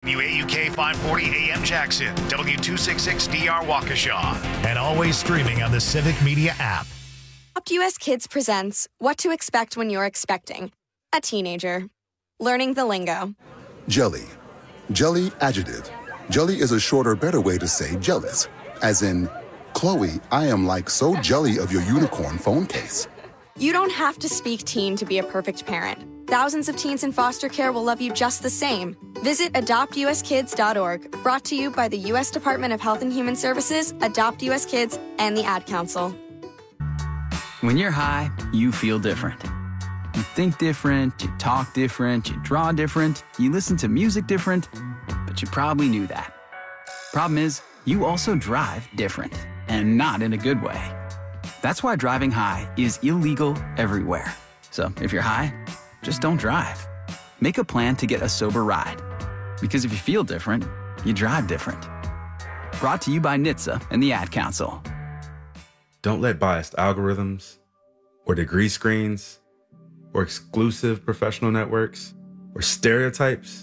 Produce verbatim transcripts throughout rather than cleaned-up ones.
W A U K five forty A M Jackson, W two sixty-six D R Waukesha, and always streaming on the Civic Media app. Adopt U S Kids presents What to Expect When You're Expecting a Teenager. Learning the lingo. Jelly. Jelly adjective. Jelly is a shorter, better way to say jealous. As in, Chloe, I am like so jelly of your unicorn phone case. You don't have to speak teen to be a perfect parent. Thousands of teens in foster care will love you just the same. Visit adopt u s kids dot org, brought to you by the U S Department of Health and Human Services, Adopt U S Kids, and the Ad Council. When you're high, you feel different. You think different, you talk different, you draw different, you listen to music different, but you probably knew that. Problem is, you also drive different, and not in a good way. That's why driving high is illegal everywhere. So if you're high, just don't drive. Make a plan to get a sober ride. Because if you feel different, you drive different. Brought to you by N H T S A and the Ad Council. Don't let biased algorithms, or degree screens, or exclusive professional networks, or stereotypes.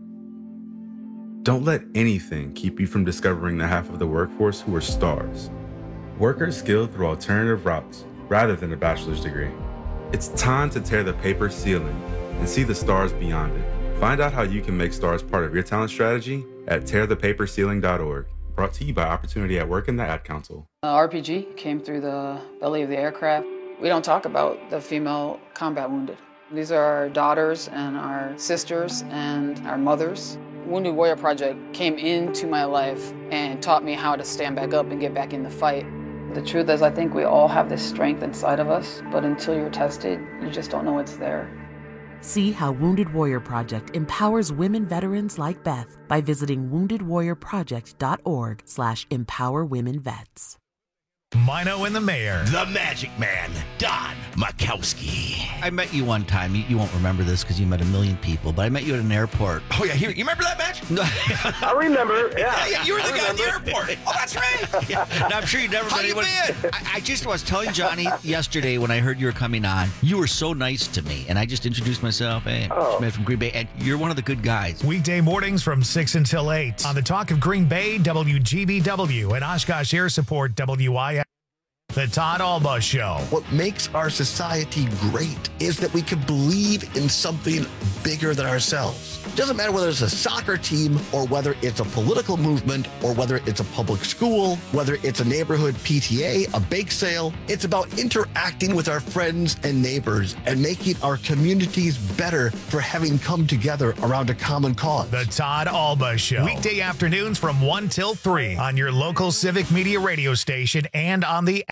Don't let anything keep you from discovering the half of the workforce who are stars. Workers skilled through alternative routes rather than a bachelor's degree. It's time to tear the paper ceiling and see the stars beyond it. Find out how you can make stars part of your talent strategy at tear the paper ceiling dot org. Brought to you by Opportunity at Work and the Ad Council. Uh, R P G came through the belly of the aircraft. We don't talk about the female combat wounded. These are our daughters and our sisters and our mothers. Wounded Warrior Project came into my life and taught me how to stand back up and get back in the fight. The truth is, I think we all have this strength inside of us, but until you're tested, you just don't know it's there. See how Wounded Warrior Project empowers women veterans like Beth by visiting wounded warrior project dot org slash empower women vets. Mino and the Mayor. The Magic Man, Don Makowski. I met you one time. You, you won't remember this because you met a million people, but I met you at an airport. Oh, yeah, here, you remember that match? I remember, yeah. Yeah, yeah, you were the I guy remember. at the airport. Oh, that's right. Yeah. And I'm sure you never How met you anyone. been? I, I just was telling Johnny yesterday when I heard you were coming on, you were so nice to me. And I just introduced myself. Hey, Oh. Smith from Green Bay. And you're one of the good guys. Weekday mornings from six until eight on the Talk of Green Bay, W G B W, and Oshkosh Air Support, W I F. The Todd Alba Show. What makes our society great is that we can believe in something bigger than ourselves. It doesn't matter whether it's a soccer team or whether it's a political movement or whether it's a public school, whether it's a neighborhood P T A, a bake sale. It's about interacting with our friends and neighbors and making our communities better for having come together around a common cause. The Todd Alba Show. Weekday afternoons from one till three on your local Civic Media radio station and on the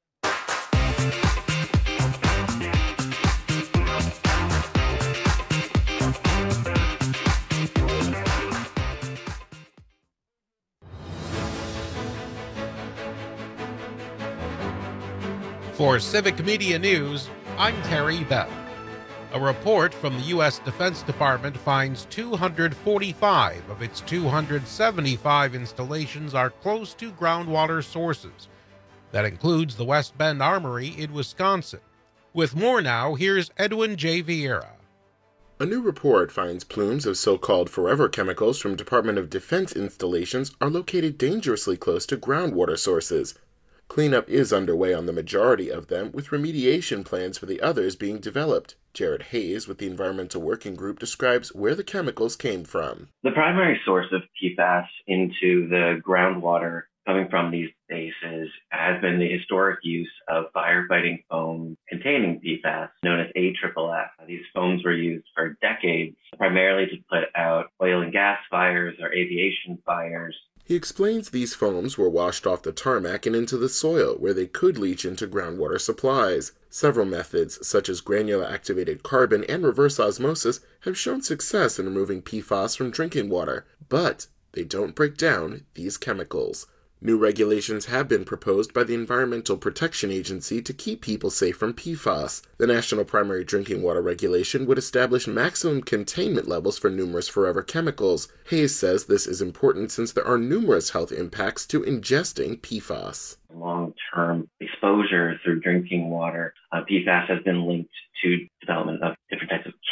For Civic Media News, I'm Terry Bell. A report from the U S Defense Department finds two hundred forty-five of its two hundred seventy-five installations are close to groundwater sources. That includes the West Bend Armory in Wisconsin. With more now, here's Edwin J. Vieira. A new report finds plumes of so-called forever chemicals from Department of Defense installations are located dangerously close to groundwater sources. Cleanup is underway on the majority of them, with remediation plans for the others being developed. Jared Hayes with the Environmental Working Group describes where the chemicals came from. The primary source of P FAS into the groundwater coming from these bases has been the historic use of firefighting foam containing P FAS, known as A F F F. These foams were used for decades, primarily to put out oil and gas fires or aviation fires. He explains these foams were washed off the tarmac and into the soil, where they could leach into groundwater supplies. Several methods, such as granular activated carbon and reverse osmosis, have shown success in removing P FAS from drinking water, but they don't break down these chemicals. New regulations have been proposed by the Environmental Protection Agency to keep people safe from P FAS. The National Primary Drinking Water Regulation would establish maximum containment levels for numerous forever chemicals. Hayes says this is important since there are numerous health impacts to ingesting P FAS. Long-term exposure through drinking water, uh, P FAS has been linked to development of different types of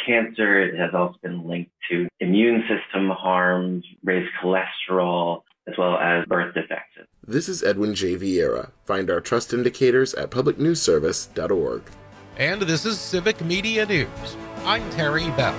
cancer. It has also been linked to immune system harms, raised cholesterol, as well as birth defects. This is Edwin J. Vieira. Find our trust indicators at public news service dot org. And this is Civic Media News. I'm Terry Bell.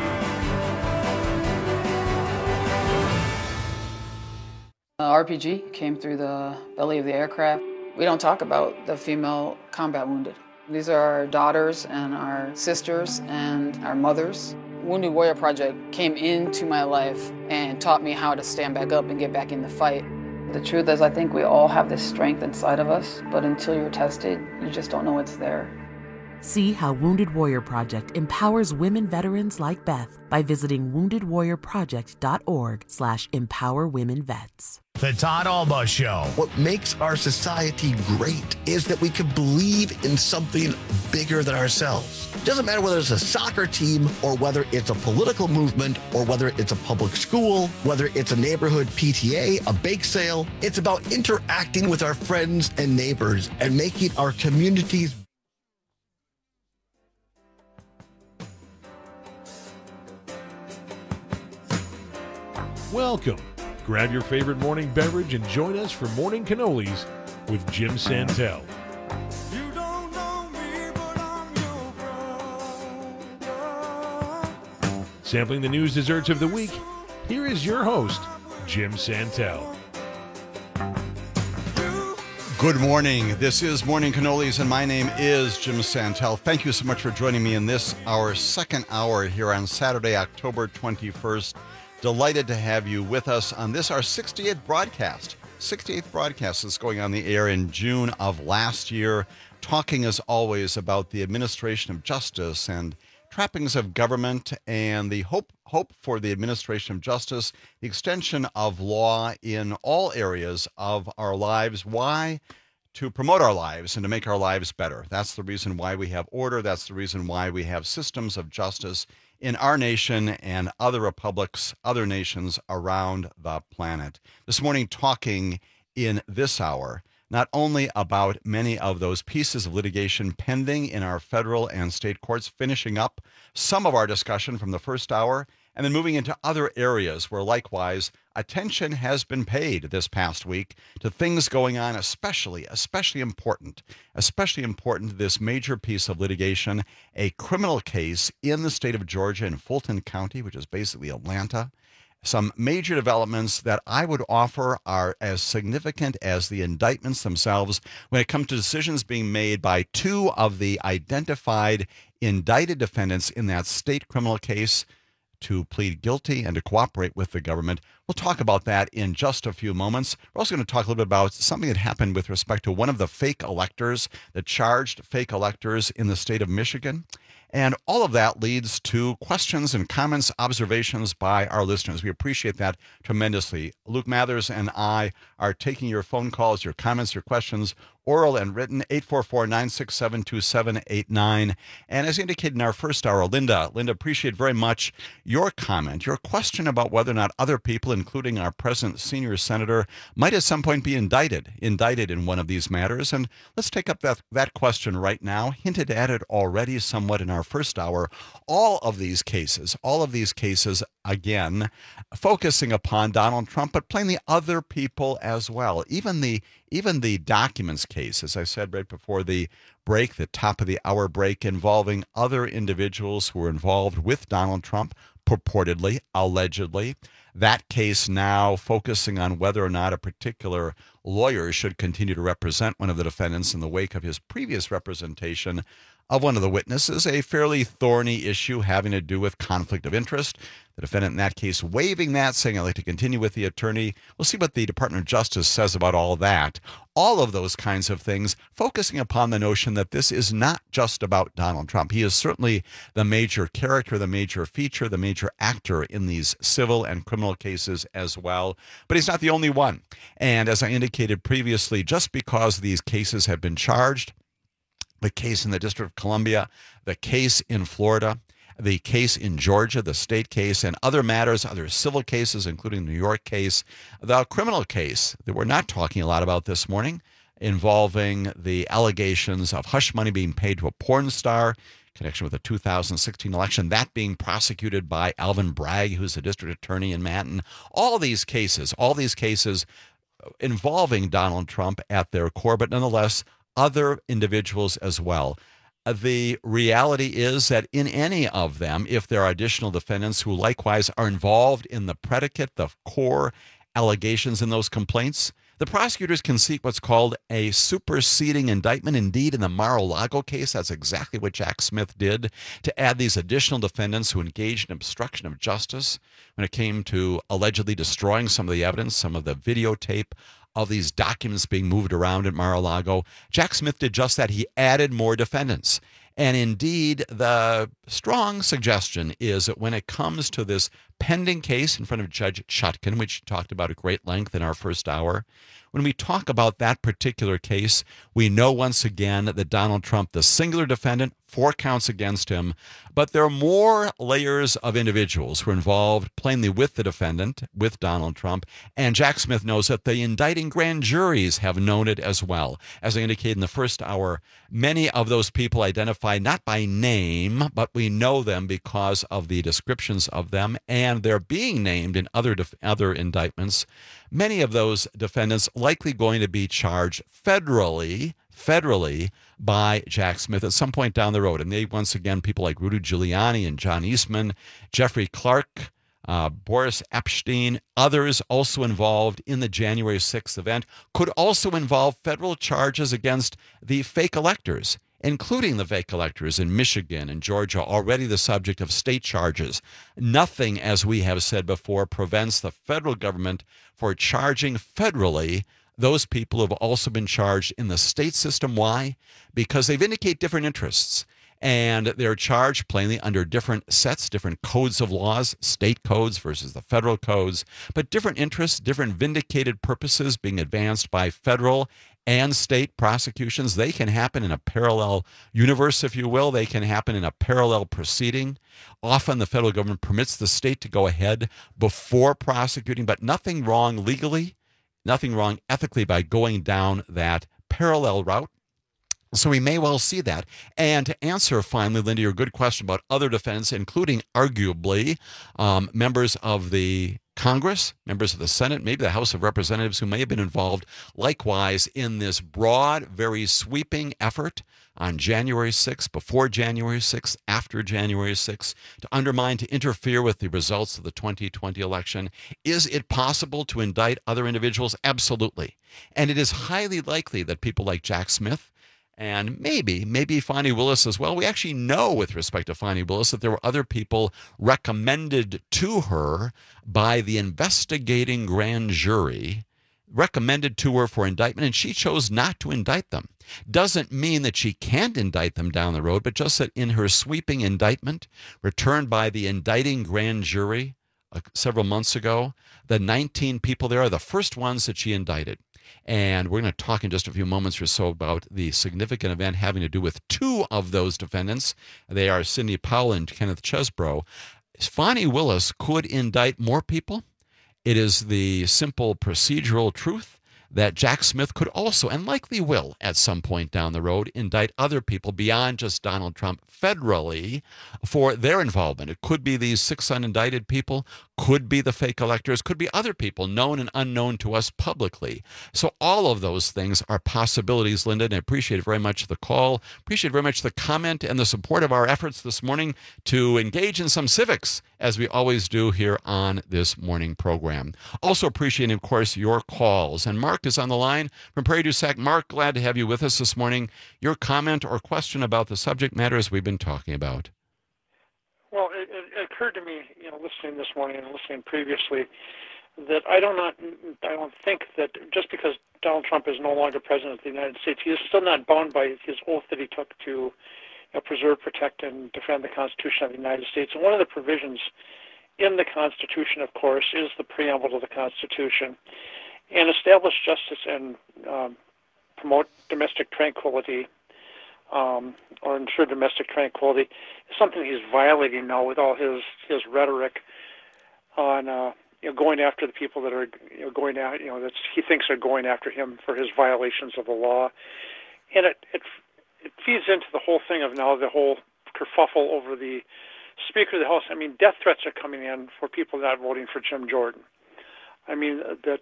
Uh, R P G came through the belly of the aircraft. We don't talk about the female combat wounded. These are our daughters and our sisters and our mothers. Wounded Warrior Project came into my life and taught me how to stand back up and get back in the fight. The truth is, I think we all have this strength inside of us, but until you're tested, you just don't know it's there. See how Wounded Warrior Project empowers women veterans like Beth by visiting wounded warrior project dot org slash empower women vets. The Todd Alba Show. What makes our society great is that we can believe in something bigger than ourselves. It doesn't matter whether it's a soccer team or whether it's a political movement or whether it's a public school, whether it's a neighborhood P T A, a bake sale. It's about interacting with our friends and neighbors and making our communities Welcome. Grab your favorite morning beverage and join us for Morning Cannolis with Jim Santel. You don't know me, but I'm your brother. Sampling the news desserts of the week, here is your host, Jim Santel. Good morning. This is Morning Cannolis, and my name is Jim Santel. Thank you so much for joining me in this, our second hour here on Saturday, October twenty-first. Delighted to have you with us on this, our sixty-eighth broadcast. sixty-eighth broadcast is going on the air in June of last year, talking as always about the administration of justice and trappings of government and the hope hope for the administration of justice, the extension of law in all areas of our lives. Why? To promote our lives and to make our lives better. That's the reason why we have order. That's the reason why we have systems of justice in our nation and other republics, other nations around the planet. This morning, talking in this hour, not only about many of those pieces of litigation pending in our federal and state courts, finishing up some of our discussion from the first hour, and then moving into other areas where likewise attention has been paid this past week to things going on, especially, especially important, especially important, this major piece of litigation, a criminal case in the state of Georgia in Fulton County, which is basically Atlanta. Some major developments that I would offer are as significant as the indictments themselves when it comes to decisions being made by two of the identified indicted defendants in that state criminal case to plead guilty and to cooperate with the government. We'll talk about that in just a few moments. We're also going to talk a little bit about something that happened with respect to one of the fake electors, the charged fake electors in the state of Michigan. And all of that leads to questions and comments, observations by our listeners. We appreciate that tremendously. Luke Mathers and I are taking your phone calls, your comments, your questions, oral and written, eight four four, nine six seven, two seven eight nine. And as indicated in our first hour, Linda, Linda, appreciate very much your comment, your question about whether or not other people, including our present senior senator, might at some point be indicted, indicted in one of these matters. And let's take up that, that question right now, hinted at it already somewhat in our first hour. All of these cases, all of these cases, again, focusing upon Donald Trump, but plainly other people as well. Even the even the documents case, as I said right before the break, the top of the hour break, involving other individuals who were involved with Donald Trump, purportedly, allegedly. That case now focusing on whether or not a particular lawyer should continue to represent one of the defendants in the wake of his previous representation of one of the witnesses, a fairly thorny issue having to do with conflict of interest. The defendant in that case waiving that, saying, I'd like to continue with the attorney. We'll see what the Department of Justice says about all that. All of those kinds of things, focusing upon the notion that this is not just about Donald Trump. He is certainly the major character, the major feature, the major actor in these civil and criminal cases as well. But he's not the only one. And as I indicated previously, just because these cases have been charged, the case in the District of Columbia, the case in Florida, the case in Georgia, the state case, and other matters, other civil cases, including the New York case, the criminal case that we're not talking a lot about this morning, involving the allegations of hush money being paid to a porn star, connection with the two thousand sixteen election, that being prosecuted by Alvin Bragg, who's the district attorney in Manton. All these cases, all these cases involving Donald Trump at their core, but nonetheless, other individuals as well. The reality is that in any of them, if there are additional defendants who likewise are involved in the predicate, the core allegations in those complaints, the prosecutors can seek what's called a superseding indictment. Indeed, in the Mar-a-Lago case, that's exactly what Jack Smith did, to add these additional defendants who engaged in obstruction of justice when it came to allegedly destroying some of the evidence, some of the videotape of these documents being moved around at Mar-a-Lago. Jack Smith did just that. He added more defendants. And indeed, the strong suggestion is that when it comes to this pending case in front of Judge Chutkan, which we talked about at great length in our first hour, when we talk about that particular case, we know once again that Donald Trump, the singular defendant, four counts against him, but there are more layers of individuals who are involved plainly with the defendant, with Donald Trump, and Jack Smith knows that the indicting grand juries have known it as well. As I indicated in the first hour, many of those people identified not by name, but we know them because of the descriptions of them, and they're being named in other def- other indictments. Many of those defendants likely going to be charged federally, federally by Jack Smith at some point down the road. And they, once again, people like Rudy Giuliani and John Eastman, Jeffrey Clark, uh, Boris Epstein, others also involved in the January sixth event, could also involve federal charges against the fake electors, including the fake electors in Michigan and Georgia, already the subject of state charges. Nothing, as we have said before, prevents the federal government for charging federally those people who have also been charged in the state system. Why? Because they vindicate different interests. And they're charged plainly under different sets, different codes of laws, state codes versus the federal codes, but different interests, different vindicated purposes being advanced by federal and state prosecutions. They can happen in a parallel universe, if you will. They can happen in a parallel proceeding. Often the federal government permits the state to go ahead before prosecuting, but nothing wrong legally, nothing wrong ethically by going down that parallel route. So we may well see that. And to answer finally, Linda, your good question about other defendants, including arguably um, members of the Congress, members of the Senate, maybe the House of Representatives who may have been involved likewise in this broad, very sweeping effort on January sixth, before January sixth, after January sixth, to undermine, to interfere with the results of the twenty twenty election. Is it possible to indict other individuals? Absolutely. And it is highly likely that people like Jack Smith, and maybe, maybe Fani Willis as well. We actually know with respect to Fani Willis that there were other people recommended to her by the investigating grand jury, recommended to her for indictment, and she chose not to indict them. Doesn't mean that she can't indict them down the road, but just that in her sweeping indictment returned by the indicting grand jury uh, several months ago, the nineteen people there are the first ones that she indicted. And we're going to talk in just a few moments or so about the significant event having to do with two of those defendants. They are Sidney Powell and Kenneth Chesbrough. Fani Willis could indict more people. It is the simple procedural truth that Jack Smith could also, and likely will at some point down the road, indict other people beyond just Donald Trump federally for their involvement. It could be these six unindicted people, could be the fake electors, could be other people known and unknown to us publicly. So all of those things are possibilities, Linda, and I appreciate very much the call, appreciate very much the comment and the support of our efforts this morning to engage in some civics, as we always do here on this morning program. Also appreciating, of course, your calls. And Mark is on the line from Prairie du Sac. Mark, glad to have you with us this morning. Your comment or question about the subject matters we've been talking about. Well, it, it occurred to me, you know, listening this morning and listening previously, that I do not, I don't think that just because Donald Trump is no longer president of the United States, he is still not bound by his oath that he took to you know, preserve, protect, and defend the Constitution of the United States. And one of the provisions in the Constitution, of course, is the preamble to the Constitution, and establish justice and um, promote domestic tranquility. Um, or ensure domestic tranquility is something he's violating now with all his, his rhetoric on uh, you know, going after the people that are you know, going out, you know, that he thinks are going after him for his violations of the law, and it it it feeds into the whole thing of now the whole kerfuffle over the Speaker of the House. I mean, death threats are coming in for people not voting for Jim Jordan. I mean, that,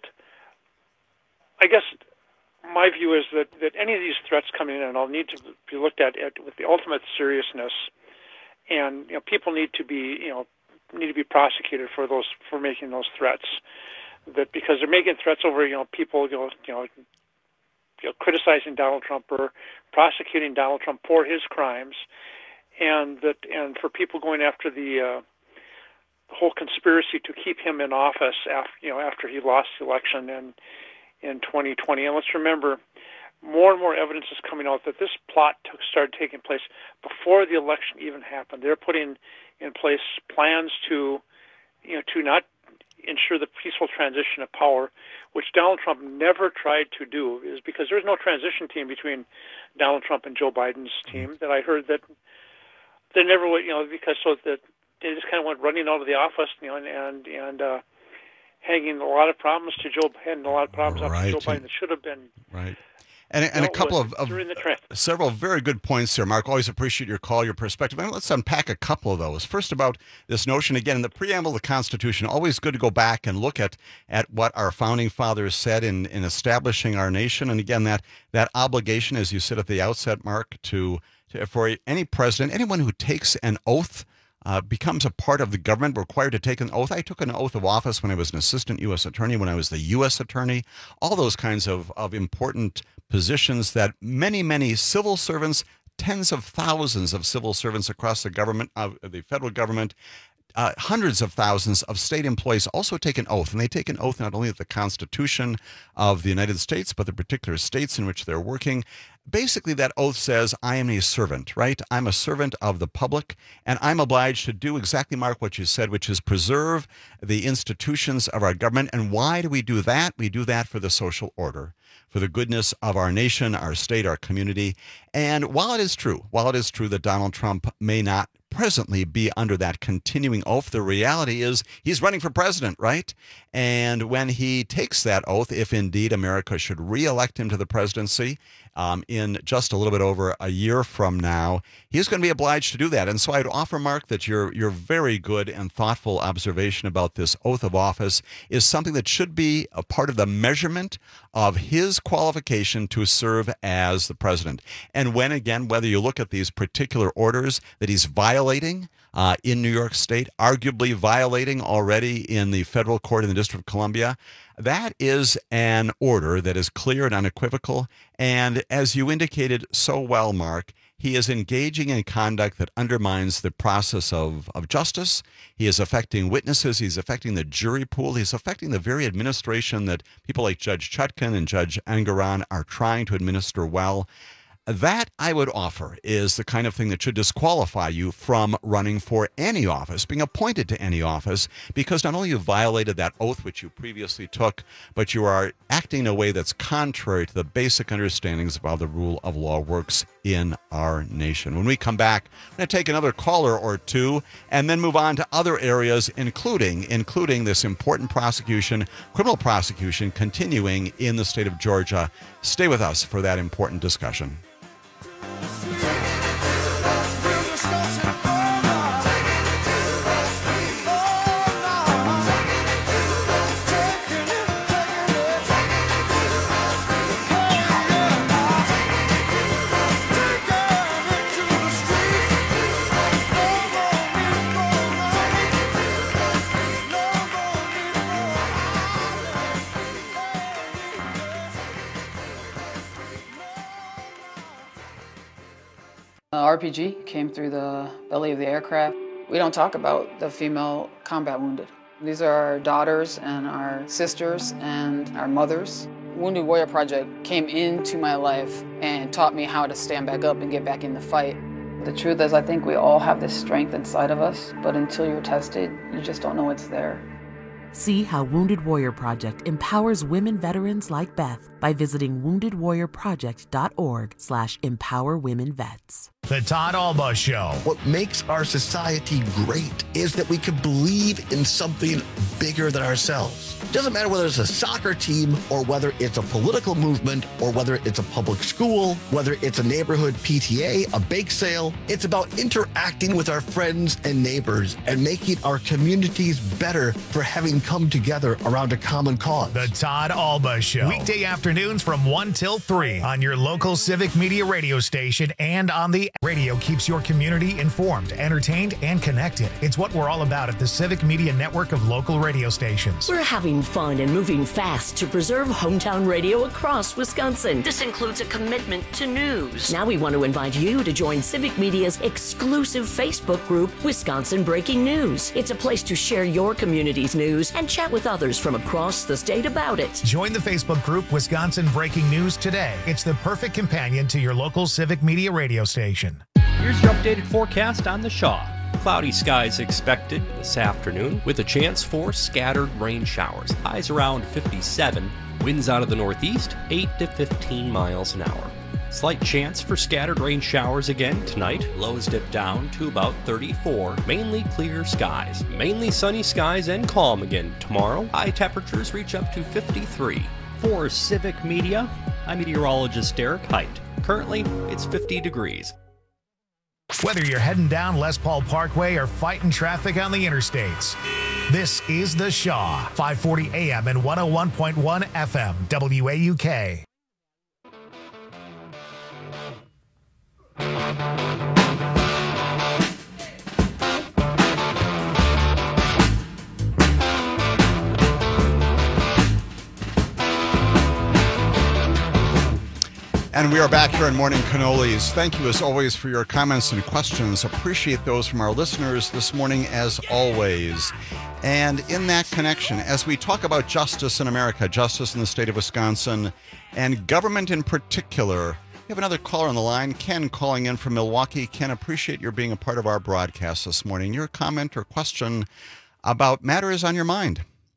I guess my view is that, that any of these threats coming in will need to be looked at, at with the ultimate seriousness, and you know, people need to be, you know, need to be prosecuted for those, for making those threats. That because they're making threats over, you know, people, you know, you know, you know criticizing Donald Trump or prosecuting Donald Trump for his crimes, and that, and for people going after the uh, whole conspiracy to keep him in office after, you know, after he lost the election in in twenty twenty. And let's remember, more and more evidence is coming out that this plot took, started taking place before the election even happened. They're putting in place plans to, you know, to not ensure the peaceful transition of power, which Donald Trump never tried to do, is because there's no transition team between Donald Trump and Joe Biden's team. That I heard that they never would, you know, because so that they just kind of went running out of the office, you know, and and, and uh, hanging a lot of problems to Joe, handing a lot of problems Right. up to Joe Biden that should have been Right. And, and a couple of, of during the tra- several very good points here, Mark. Always appreciate your call, your perspective. And let's unpack a couple of those. First, about this notion, again, in the preamble of the Constitution, always good to go back and look at, at what our founding fathers said in, in establishing our nation. And again, that, that obligation, as you said at the outset, Mark, to, to for any president, anyone who takes an oath, Uh, becomes a part of the government, required to take an oath. I took an oath of office when I was an assistant U S attorney, when I was the U S attorney, all those kinds of, of important positions that many, many civil servants, tens of thousands of civil servants across the government, uh, the federal government, Uh, hundreds of thousands of state employees also take an oath, and they take an oath not only of the Constitution of the United States, but the particular states in which they're working. Basically, that oath says, I am a servant, right? I'm a servant of the public, and I'm obliged to do exactly, Mark, what you said, which is preserve the institutions of our government. And why do we do that? We do that for the social order, for the goodness of our nation, our state, our community. And while it is true, while it is true that Donald Trump may not presently be under that continuing oath, the reality is he's running for president, right? And when he takes that oath, if indeed America should reelect him to the presidency um, in just a little bit over a year from now, he's going to be obliged to do that. And so I'd offer, Mark, that your your very good and thoughtful observation about this oath of office is something that should be a part of the measurement of his qualification to serve as the president. And when, again, whether you look at these particular orders that he's violating uh, in New York State, arguably violating already in the federal court in the District of Columbia, that is an order that is clear and unequivocal. And as you indicated so well, Mark, he is engaging in conduct that undermines the process of, of justice. He is affecting witnesses. He's affecting the jury pool. He's affecting the very administration that people like Judge Chutkan and Judge Engoron are trying to administer well. That, I would offer, is the kind of thing that should disqualify you from running for any office, being appointed to any office, because not only you violated that oath which you previously took, but you are acting in a way that's contrary to the basic understandings of how the rule of law works in our nation. When we come back, I'm going to take another caller or two and then move on to other areas, including, including this important prosecution, criminal prosecution, continuing in the state of Georgia. Stay with us for that important discussion. Uh, R P G came through the belly of the aircraft. We don't talk about the female combat wounded. These are our daughters and our sisters and our mothers. Wounded Warrior Project came into my life and taught me how to stand back up and get back in the fight. The truth is, I think we all have this strength inside of us, but until you're tested, you just don't know it's there. See how Wounded Warrior Project empowers women veterans like Beth by visiting wounded warrior project dot org slash empower women vets. The Todd Alba Show. What makes our society great is that we can believe in something bigger than ourselves. Doesn't matter whether it's a soccer team or whether it's a political movement or whether it's a public school, whether it's a neighborhood P T A, a bake sale. It's about interacting with our friends and neighbors and making our communities better for having come together around a common cause. The Todd Alba Show. Weekday afternoons from one till three on your local Civic Media radio station and on the radio. Keeps your community informed, entertained, and connected. It's what we're all about at the Civic Media network of local radio stations. We're having fun and moving fast to preserve hometown radio across Wisconsin. This includes a commitment to news. Now we want to invite you to join Civic Media's exclusive Facebook group, Wisconsin Breaking News. It's a place to share your community's news and chat with others from across the state about it. Join the Facebook group Wisconsin Breaking News today. It's the perfect companion to your local Civic Media radio station. Here's your updated forecast on the Shaw. Cloudy skies expected this afternoon with a chance for scattered rain showers. Highs around fifty-seven. Winds out of the northeast, eight to fifteen miles an hour. Slight chance for scattered rain showers again tonight. Lows dip down to about thirty-four. Mainly clear skies. Mainly sunny skies and calm again tomorrow. High temperatures reach up to fifty-three. For Civic Media, I'm meteorologist Derek Height. Currently, it's fifty degrees. Whether you're heading down Les Paul Parkway or fighting traffic on the interstates, this is The Shaw, five forty A M and one oh one point one F M, W A U K. And we are back here on Morning Cannolis. Thank you, as always, for your comments and questions. Appreciate those from our listeners this morning, as always. And in that connection, as we talk about justice in America, justice in the state of Wisconsin, and government in particular, we have another caller on the line, Ken, calling in from Milwaukee. Ken, appreciate your being a part of our broadcast this morning. Your comment or question about matters on your mind.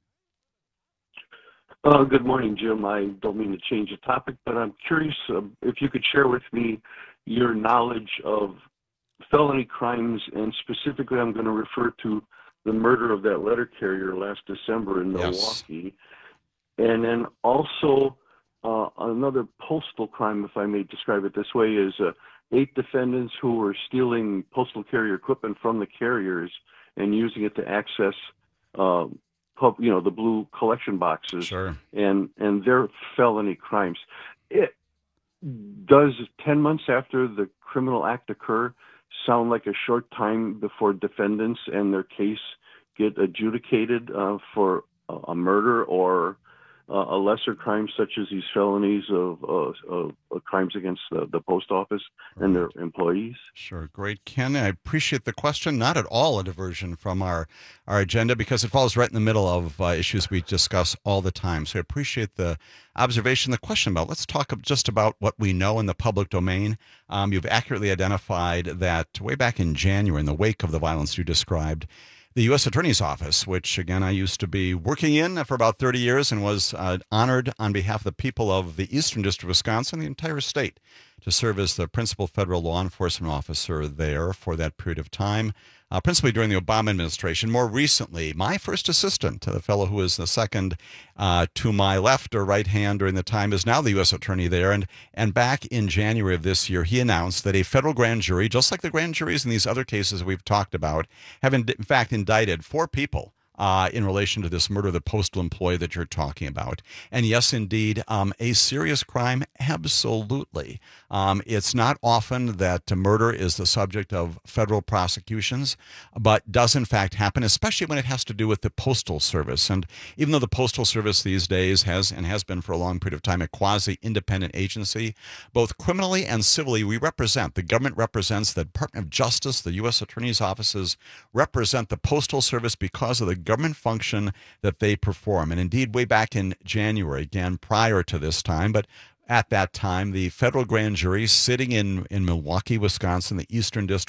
Uh, good morning, Jim. I don't mean to change the topic, but I'm curious uh, if you could share with me your knowledge of felony crimes, and specifically I'm going to refer to the murder of that letter carrier last December in Milwaukee. Yes. And then also uh, another postal crime, if I may describe it this way, is uh, eight defendants who were stealing postal carrier equipment from the carriers and using it to access uh, you know, the blue collection boxes. Sure. and and their felony crimes. It does ten months after the criminal act occur sound like a short time before defendants and their case get adjudicated uh, for a murder or uh, a lesser crime such as these felonies of, uh, of, of crimes against the, the post office and their employees? Sure. Great, Ken. I appreciate the question. Not at all a diversion from our, our agenda, because it falls right in the middle of uh, issues we discuss all the time. So I appreciate the observation, the question about. Let's talk just about what we know in the public domain. Um, you've accurately identified that way back in January, in the wake of the violence you described, the U S Attorney's Office, which, again, I used to be working in for about thirty years and was uh, honored on behalf of the people of the Eastern District of Wisconsin, the entire state, to serve as the principal federal law enforcement officer there for that period of time, uh, principally during the Obama administration. More recently, my first assistant, the fellow who is the second uh, to my left or right hand during the time, is now the U S attorney there. And, and back in January of this year, he announced that a federal grand jury, just like the grand juries in these other cases we've talked about, have in, in fact indicted four people Uh, in relation to this murder of the postal employee that you're talking about. And yes, indeed, um, a serious crime, absolutely. Um, it's not often that murder is the subject of federal prosecutions, but does in fact happen, especially when it has to do with the Postal Service. And even though the Postal Service these days has, and has been for a long period of time, a quasi-independent agency, both criminally and civilly, we represent, the government represents, the Department of Justice, the U S Attorney's offices represent the Postal Service because of the government function that they perform. And indeed, way back in January, again, prior to this time, but at that time, the federal grand jury sitting in, in Milwaukee, Wisconsin, the Eastern District,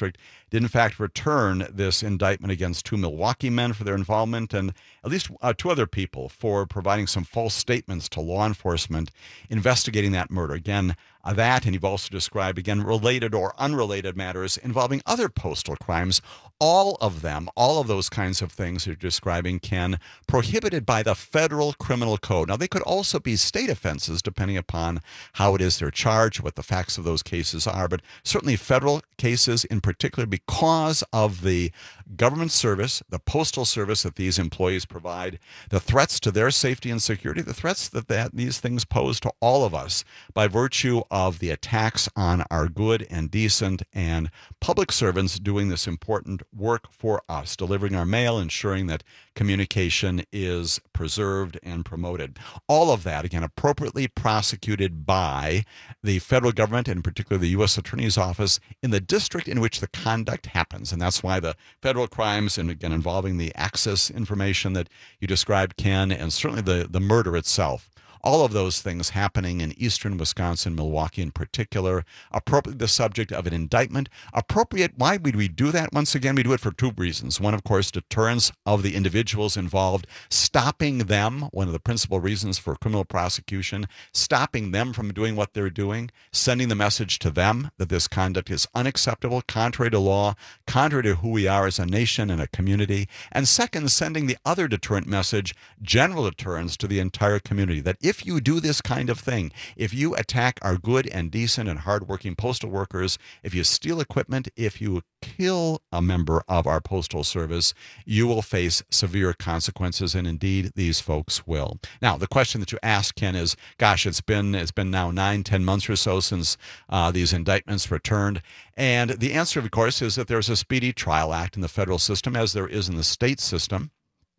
did in fact return this indictment against two Milwaukee men for their involvement and at least uh, two other people for providing some false statements to law enforcement investigating that murder. Again, uh, that, and you've also described, again, related or unrelated matters involving other postal crimes. All of them, all of those kinds of things you're describing, can prohibited by the federal criminal code. Now, they could also be state offenses, depending upon how it is they're charged, what the facts of those cases are, but certainly federal cases in particular, because of the government service, the postal service that these employees provide, the threats to their safety and security, the threats that, that these things pose to all of us by virtue of the attacks on our good and decent and public servants doing this important work for us, delivering our mail, ensuring that communication is preserved and promoted. All of that, again, appropriately prosecuted by the federal government, and in particular the U S Attorney's Office, in the district in which the conduct happens. And that's why the federal crimes, and again, involving the access information that you described, Ken, and certainly the, the murder itself, all of those things happening in eastern Wisconsin, Milwaukee in particular, appropriately the subject of an indictment. Appropriate, why would we do that? Once again, we do it for two reasons. One, of course, deterrence of the individuals involved, stopping them, one of the principal reasons for criminal prosecution, stopping them from doing what they're doing, sending the message to them that this conduct is unacceptable, contrary to law, contrary to who we are as a nation and a community. And second, sending the other deterrent message, general deterrence to the entire community, that if you do this kind of thing, if you attack our good and decent and hardworking postal workers, if you steal equipment, if you kill a member of our postal service, you will face severe consequences, and indeed these folks will. Now, the question that you ask, Ken, is, gosh, it's been it's been now nine, ten months or so since uh, these indictments returned, and the answer, of course, is that there's a Speedy Trial Act in the federal system, as there is in the state system.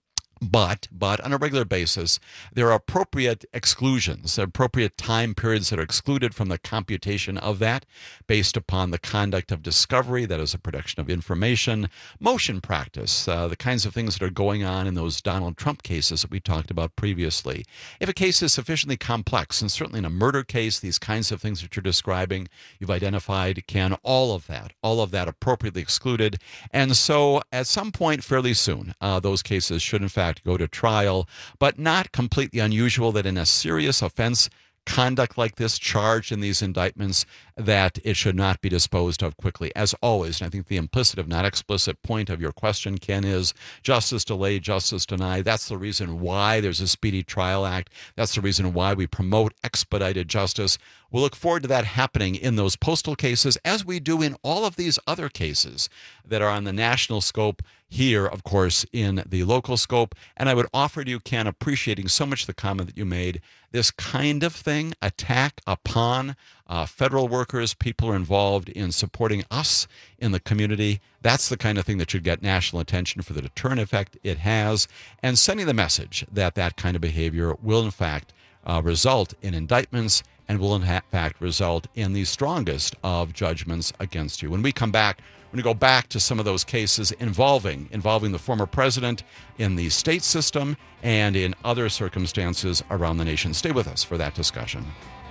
But, but on a regular basis, there are appropriate exclusions, appropriate time periods that are excluded from the computation of that based upon the conduct of discovery, that is a production of information, motion practice, uh, the kinds of things that are going on in those Donald Trump cases that we talked about previously. If a case is sufficiently complex, and certainly in a murder case, these kinds of things that you're describing, you've identified, can all of that, all of that appropriately excluded. And so at some point fairly soon, uh, those cases should in fact go to trial, but not completely unusual that in a serious offense conduct like this charged in these indictments, that it should not be disposed of quickly, as always. And I think the implicit, if not explicit, point of your question, Ken, is justice delayed, justice denied. That's the reason why there's a Speedy Trial Act. That's the reason why we promote expedited justice. We'll look forward to that happening in those postal cases, as we do in all of these other cases that are on the national scope, here, of course, in the local scope. And I would offer to you, Ken, appreciating so much the comment that you made, this kind of thing, attack upon uh, federal workers, people who are involved in supporting us in the community, that's the kind of thing that should get national attention for the deterrent effect it has, and sending the message that that kind of behavior will, in fact, uh, result in indictments and will, in fact, result in the strongest of judgments against you. When we come back, we're going to go back to some of those cases involving involving the former president in the state system and in other circumstances around the nation. Stay with us for that discussion.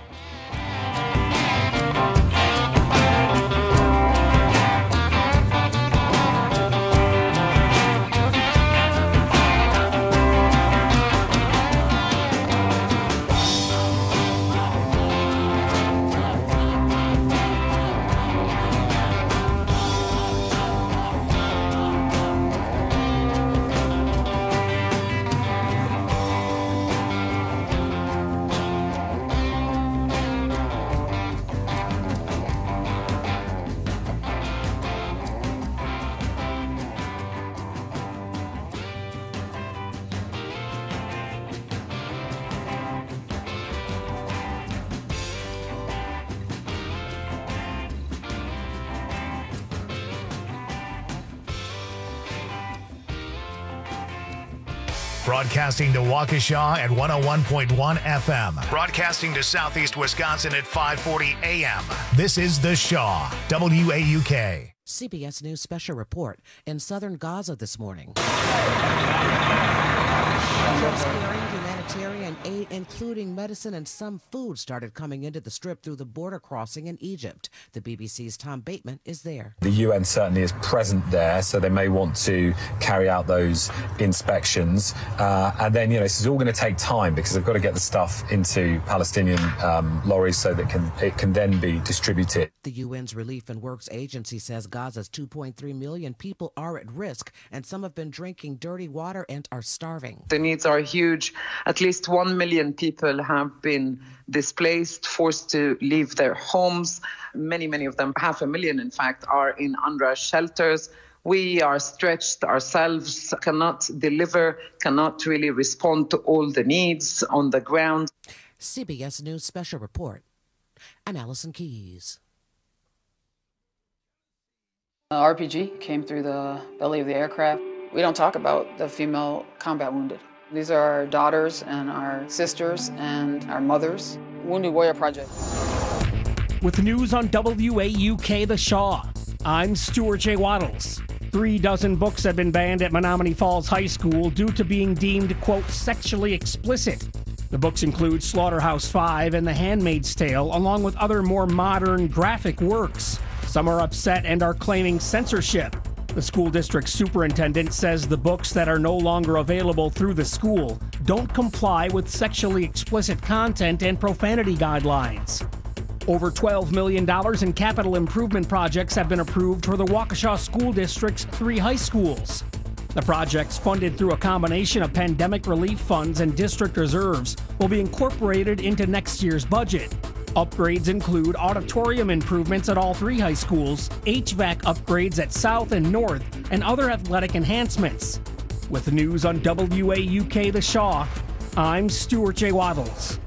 Broadcasting to Waukesha at one oh one point one F M. Broadcasting to Southeast Wisconsin at five forty A M. This is The Shaw, W A U K. C B S News special report in southern Gaza this morning. Troops carrying humanitarian aid, including medicine and some food, started coming into the Strip through the border crossing in Egypt. The B B C's Tom Bateman is there. The U N certainly is present there, so they may want to carry out those inspections. Uh, and then, you know, this is all going to take time because they've got to get the stuff into Palestinian um, lorries so that can, it can then be distributed. The U N's Relief and Works Agency says Gaza's two point three million people are at risk, and some have been drinking dirty water and are starving. The needs are huge. At least one million people have been displaced, forced to leave their homes. Many, many of them, half a million in fact, are in UNRWA shelters. We are stretched ourselves, cannot deliver, cannot really respond to all the needs on the ground. C B S News Special Report. I'm Allison Keys. Uh, R P G came through the belly of the aircraft. We don't talk about the female combat wounded. These are our daughters and our sisters and our mothers. Wounded Warrior Project. With news on W A U K The Shaw, I'm Stuart J. Waddles. Three dozen books have been banned at Menominee Falls High School due to being deemed, quote, sexually explicit. The books include Slaughterhouse Five and The Handmaid's Tale, along with other more modern graphic works. Some are upset and are claiming censorship. The school district superintendent says the books that are no longer available through the school don't comply with sexually explicit content and profanity guidelines. Over twelve million dollars in capital improvement projects have been approved for the Waukesha School District's three high schools. The projects, funded through a combination of pandemic relief funds and district reserves, will be incorporated into next year's budget. Upgrades include auditorium improvements at all three high schools, H V A C upgrades at South and North, and other athletic enhancements. With news on W A U K The Shaw, I'm Stuart J. Waddles.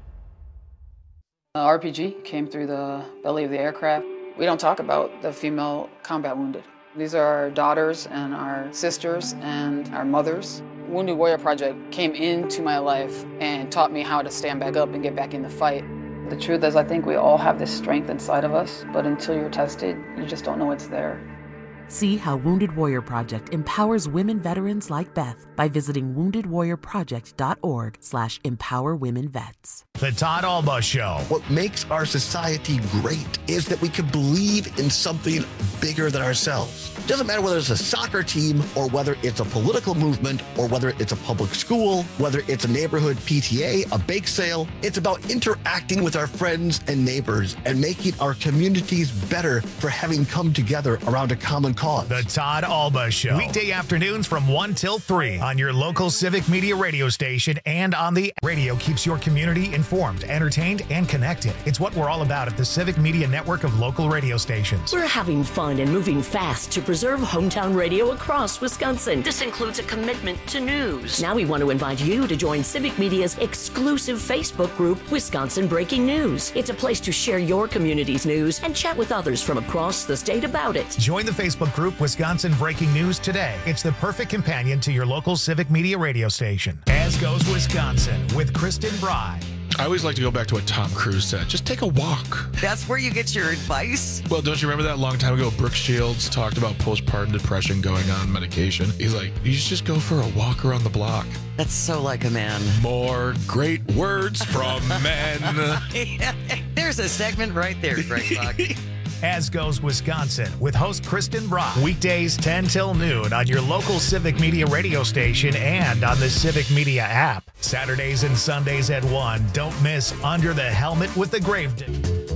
Uh, R P G came through the belly of the aircraft. We don't talk about the female combat wounded. These are our daughters and our sisters and our mothers. Wounded Warrior Project came into my life and taught me how to stand back up and get back in the fight. The truth is, I think we all have this strength inside of us, but until you're tested, you just don't know it's there. See how Wounded Warrior Project empowers women veterans like Beth by visiting wounded warrior project dot org slash empower women vets. The Todd Alba Show. What makes our society great is that we can believe in something bigger than ourselves. It doesn't matter whether it's a soccer team or whether it's a political movement or whether it's a public school, whether it's a neighborhood P T A, a bake sale. It's about interacting with our friends and neighbors and making our communities better for having come together around a common cause. The Todd Alba Show. Weekday afternoons from one till three on your local Civic Media radio station and on the radio keeps your community informed, entertained, and connected. It's what we're all about at the Civic Media network of local radio stations. We're having fun and moving fast to preserve hometown radio across Wisconsin. This includes a commitment to news. Now we want to invite you to join Civic Media's exclusive Facebook group, Wisconsin Breaking News. It's a place to share your community's news and chat with others from across the state about it. Join the Facebook group Wisconsin Breaking News today. It's the perfect companion to your local Civic Media radio station. As goes Wisconsin with Kristen Bry. I always like to go back to what Tom Cruise said. Just take a walk. That's where you get your advice? Well, don't you remember that long time ago, Brooke Shields talked about postpartum depression going on medication? He's like, you should just go for a walk around the block. That's so like a man. More great words from men. There's a segment right there, Greg Buck. As goes Wisconsin with host Kristen Brock. Weekdays ten till noon on your local Civic Media radio station and on the Civic Media app. Saturdays and Sundays at one. Don't miss Under the Helmet with the Gravedigger.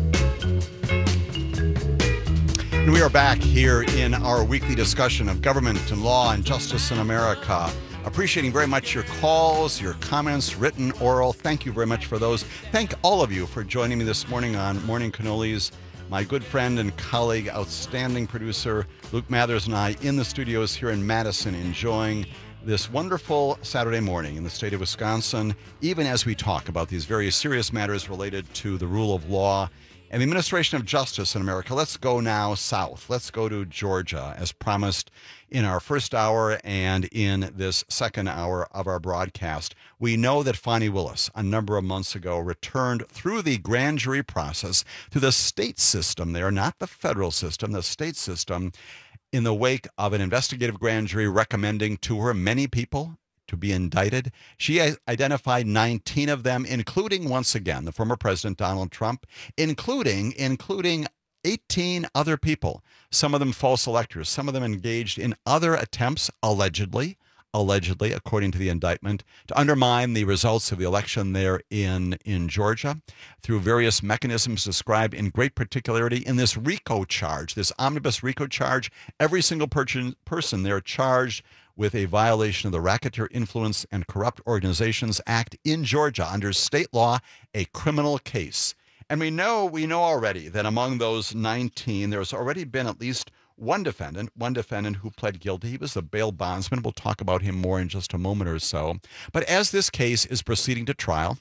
And we are back here in our weekly discussion of government and law and justice in America. Appreciating very much your calls, your comments, written, oral. Thank you very much for those. Thank all of you for joining me this morning on Morning Cannolis. My good friend and colleague, outstanding producer, Luke Mathers, and I in the studios here in Madison enjoying this wonderful Saturday morning in the state of Wisconsin, even as we talk about these very serious matters related to the rule of law and the administration of justice in America. Let's go now south. Let's go to Georgia, as promised in our first hour and in this second hour of our broadcast. We know that Fani Willis, a number of months ago, returned through the grand jury process to the state system there, not the federal system, the state system, in the wake of an investigative grand jury recommending to her many people, to be indicted. She identified nineteen of them, including, once again, the former President Donald Trump, including, including eighteen other people, some of them false electors, some of them engaged in other attempts, allegedly, allegedly, according to the indictment, to undermine the results of the election there in, in Georgia through various mechanisms described in great particularity in this RICO charge, this omnibus RICO charge. Every single person, person there charged with a violation of the Racketeer Influence and Corrupt Organizations Act in Georgia under state law, a criminal case. And we know, we know already that among those nineteen, there's already been at least one defendant, one defendant who pled guilty. He was the bail bondsman. We'll talk about him more in just a moment or so. But as this case is proceeding to trial,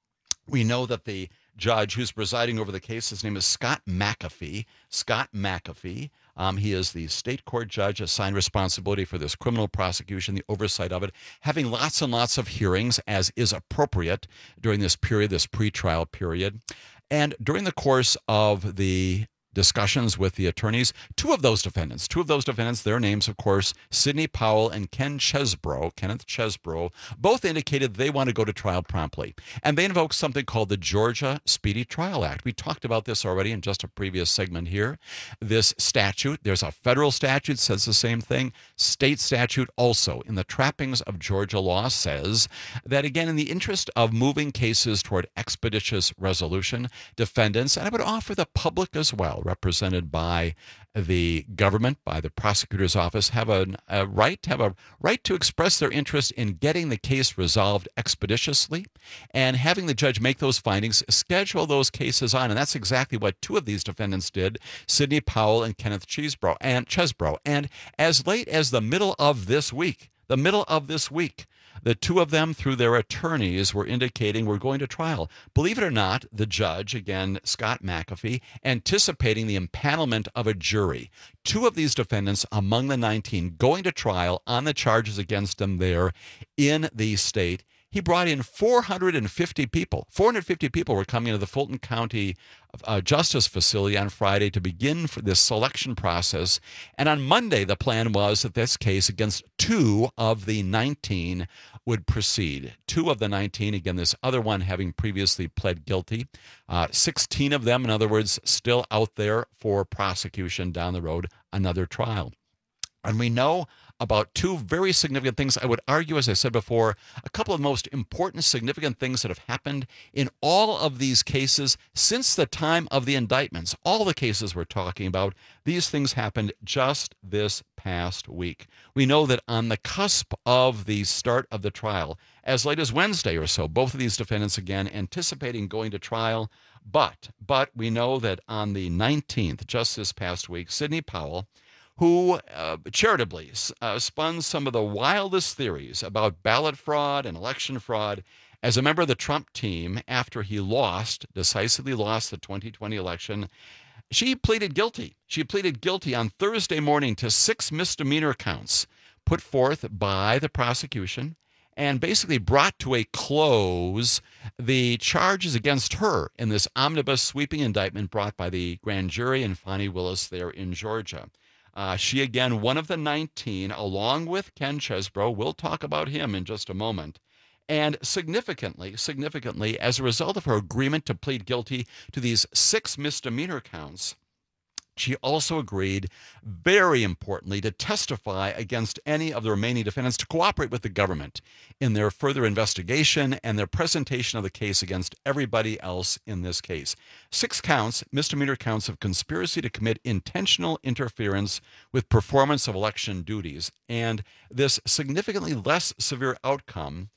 we know that the judge who's presiding over the case, his name is Scott McAfee. Scott McAfee. Um, he is the state court judge assigned responsibility for this criminal prosecution, the oversight of it, having lots and lots of hearings, as is appropriate during this period, this pretrial period. And during the course of the discussions with the attorneys, two of those defendants, two of those defendants, their names, of course, Sidney Powell and Ken Chesebro, Kenneth Chesebro, both indicated they want to go to trial promptly. And they invoked something called the Georgia Speedy Trial Act. We talked about this already in just a previous segment here. This statute, there's a federal statute says the same thing. State statute also, in the trappings of Georgia law, says that, again, in the interest of moving cases toward expeditious resolution, defendants, and I would offer the public as well, represented by the government, by the prosecutor's office, have a, a right have a right to express their interest in getting the case resolved expeditiously and having the judge make those findings, schedule those cases on. And that's exactly what two of these defendants did, Sidney Powell and Kenneth Chesebro. And Chesebro. And as late as the middle of this week, the middle of this week, the two of them, through their attorneys, were indicating we're going to trial. Believe it or not, the judge, again, Scott McAfee, anticipating the empanelment of a jury. Two of these defendants among the nineteen going to trial on the charges against them there in the state. He brought in four hundred fifty people. four hundred fifty people were coming to the Fulton County uh, Justice Facility on Friday to begin for this selection process. And on Monday, the plan was that this case against two of the nineteen would proceed. Two of the nineteen, again, this other one having previously pled guilty. Uh, sixteen of them, in other words, still out there for prosecution down the road, another trial. And we know about two very significant things. I would argue, as I said before, a couple of the most important, significant things that have happened in all of these cases since the time of the indictments. All the cases we're talking about, these things happened just this past week. We know that on the cusp of the start of the trial, as late as Wednesday or so, both of these defendants, again, anticipating going to trial. But, but we know that on the nineteenth, just this past week, Sidney Powell, who uh, charitably uh, spun some of the wildest theories about ballot fraud and election fraud as a member of the Trump team after he lost, decisively lost the twenty twenty election. She pleaded guilty. She pleaded guilty on Thursday morning to six misdemeanor counts put forth by the prosecution and basically brought to a close the charges against her in this omnibus sweeping indictment brought by the grand jury and Fani Willis there in Georgia. Uh, she, again, one of the nineteen, along with Ken Chesebro. We'll talk about him in just a moment. And significantly, significantly, as a result of her agreement to plead guilty to these six misdemeanor counts, she also agreed, very importantly, to testify against any of the remaining defendants, to cooperate with the government in their further investigation and their presentation of the case against everybody else in this case. Six counts, misdemeanor counts of conspiracy to commit intentional interference with performance of election duties. And this significantly less severe outcome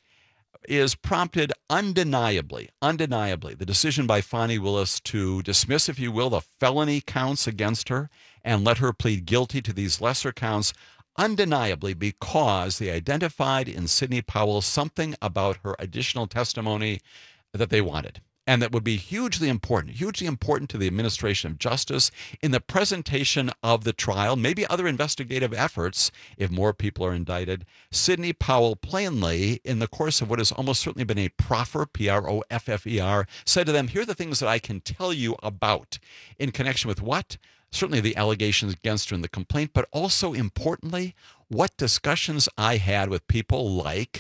is prompted undeniably, undeniably, the decision by Fani Willis to dismiss, if you will, the felony counts against her and let her plead guilty to these lesser counts, undeniably because they identified in Sidney Powell something about her additional testimony that they wanted. And that would be hugely important, hugely important to the administration of justice in the presentation of the trial, maybe other investigative efforts if more people are indicted. Sidney Powell plainly, in the course of what has almost certainly been a proffer, P R O F F E R, said to them, here are the things that I can tell you about in connection with what? Certainly the allegations against her in the complaint, but also importantly, what discussions I had with people like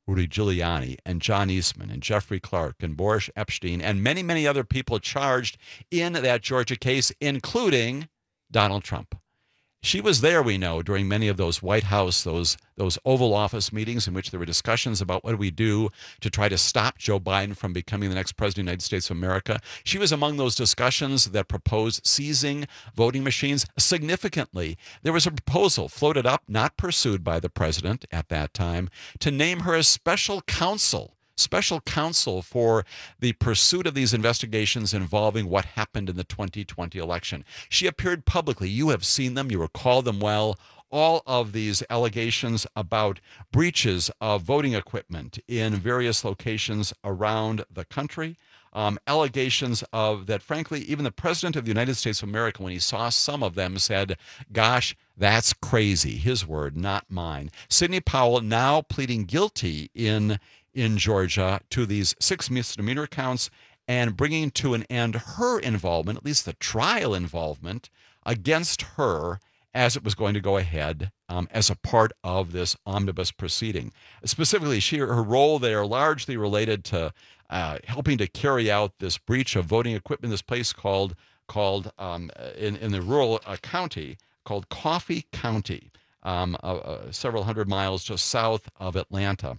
Rudy Giuliani and John Eastman and Jeffrey Clark and Boris Epstein and many, many other people charged in that Georgia case, including Donald Trump. She was there, we know, during many of those White House, those those Oval Office meetings in which there were discussions about what do we do to try to stop Joe Biden from becoming the next president of the United States of America. She was among those discussions that proposed seizing voting machines. Significantly, there was a proposal floated up, not pursued by the president at that time, to name her as special counsel special counsel for the pursuit of these investigations involving what happened in the twenty twenty election. She appeared publicly. You have seen them. You recall them well. All of these allegations about breaches of voting equipment in various locations around the country. Um, allegations of that, frankly, even the President of the United States of America, when he saw some of them, said, gosh, that's crazy. His word, not mine. Sidney Powell now pleading guilty in in Georgia to these six misdemeanor counts and bringing to an end her involvement, at least the trial involvement, against her as it was going to go ahead um, as a part of this omnibus proceeding. Specifically, she, her role there largely related to uh, helping to carry out this breach of voting equipment in this place called, called um, in, in the rural uh, county, called Coffee County, um, uh, uh, several hundred miles just south of Atlanta.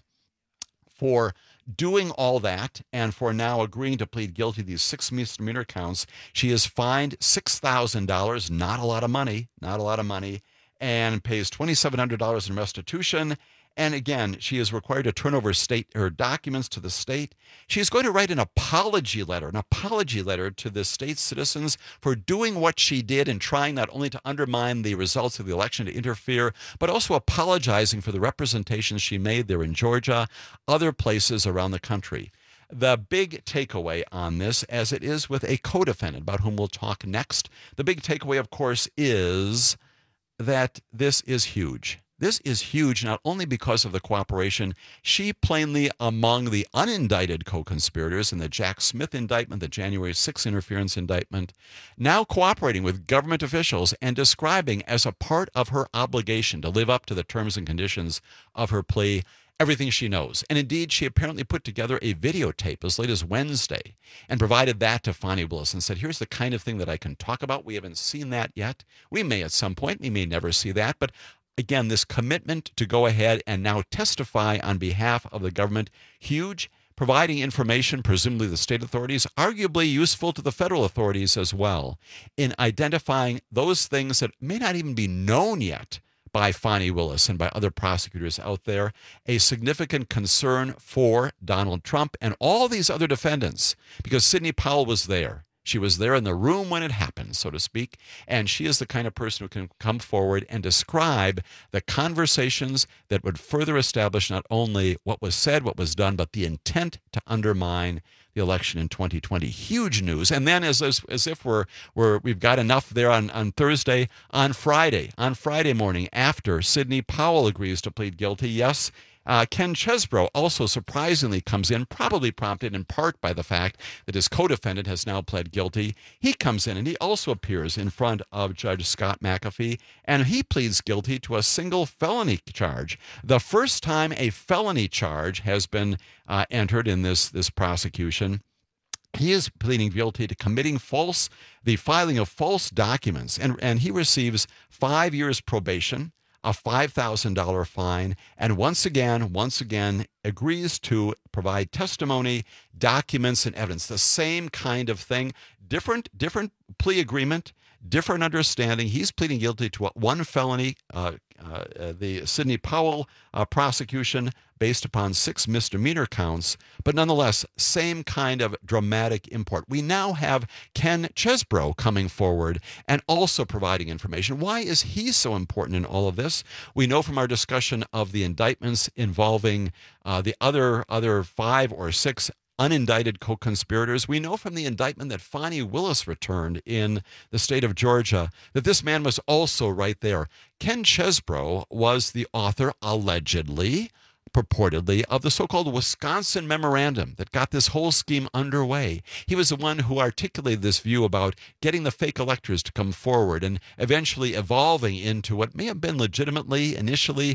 For doing all that and for now agreeing to plead guilty to these six misdemeanor counts, she is fined six thousand dollars, not a lot of money, not a lot of money, and pays two thousand seven hundred dollars in restitution. And again, she is required to turn over state her documents to the state. She is going to write an apology letter, an apology letter to the state's citizens for doing what she did and trying not only to undermine the results of the election, to interfere, but also apologizing for the representations she made there in Georgia, other places around the country. The big takeaway on this, as it is with a co-defendant about whom we'll talk next, the big takeaway, of course, is that this is huge. This is huge not only because of the cooperation, she plainly among the unindicted co-conspirators in the Jack Smith indictment, the January sixth interference indictment, now cooperating with government officials and describing as a part of her obligation to live up to the terms and conditions of her plea everything she knows. And indeed, she apparently put together a videotape as late as Wednesday and provided that to Fani Willis and said, here's the kind of thing that I can talk about. We haven't seen that yet. We may at some point. We may never see that. But again, this commitment to go ahead and now testify on behalf of the government, huge, providing information, presumably the state authorities, arguably useful to the federal authorities as well, in identifying those things that may not even be known yet by Fani Willis and by other prosecutors out there, a significant concern for Donald Trump and all these other defendants, because Sidney Powell was there. She was there in the room when it happened, so to speak, and she is the kind of person who can come forward and describe the conversations that would further establish not only what was said, what was done, but the intent to undermine the election in twenty twenty. Huge news. And then as as, as if we're, we're, we've got enough there on, on Thursday, on Friday, on Friday morning, after Sidney Powell agrees to plead guilty, yes, Uh, Ken Chesebro also surprisingly comes in, probably prompted in part by the fact that his co-defendant has now pled guilty. He comes in and he also appears in front of Judge Scott McAfee, and he pleads guilty to a single felony charge. The first time a felony charge has been uh, entered in this, this prosecution. He is pleading guilty to committing false, the filing of false documents, and, and he receives five years probation, a five thousand dollars fine, and once again, once again, agrees to provide testimony, documents, and evidence. The same kind of thing, different, different plea agreement, different understanding. He's pleading guilty to one felony, uh, uh, the Sidney Powell uh, prosecution, based upon six misdemeanor counts, but nonetheless, same kind of dramatic import. We now have Ken Chesebro coming forward and also providing information. Why is he so important in all of this? We know from our discussion of the indictments involving uh, the other, other five or six unindicted co-conspirators. We know from the indictment that Fani Willis returned in the state of Georgia that this man was also right there. Ken Chesebro was the author, allegedly, purportedly, of the so-called Wisconsin Memorandum that got this whole scheme underway. He was the one who articulated this view about getting the fake electors to come forward and eventually evolving into what may have been legitimately, initially,